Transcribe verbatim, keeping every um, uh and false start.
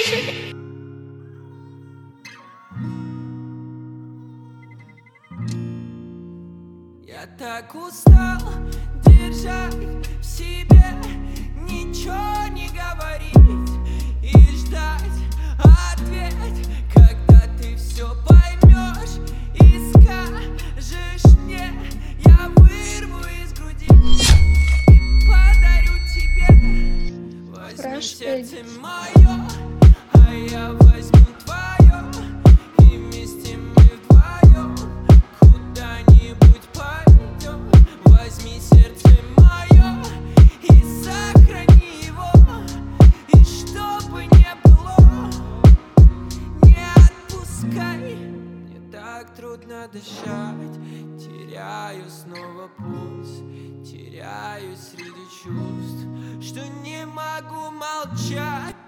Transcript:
Я так устал держать в себе, ничего не говорить и ждать ответ, когда ты все поймешь и скажешь мне, я вырву из груди, подарю тебе. Возьми сердце мое, а я возьму твое, и вместе мы вдвоем куда-нибудь пойдем. Возьми сердце мое и сохрани его, и чтобы не было, не отпускай. Мне так трудно дышать, теряю снова пульс, теряюсь среди чувств, что не могу молчать.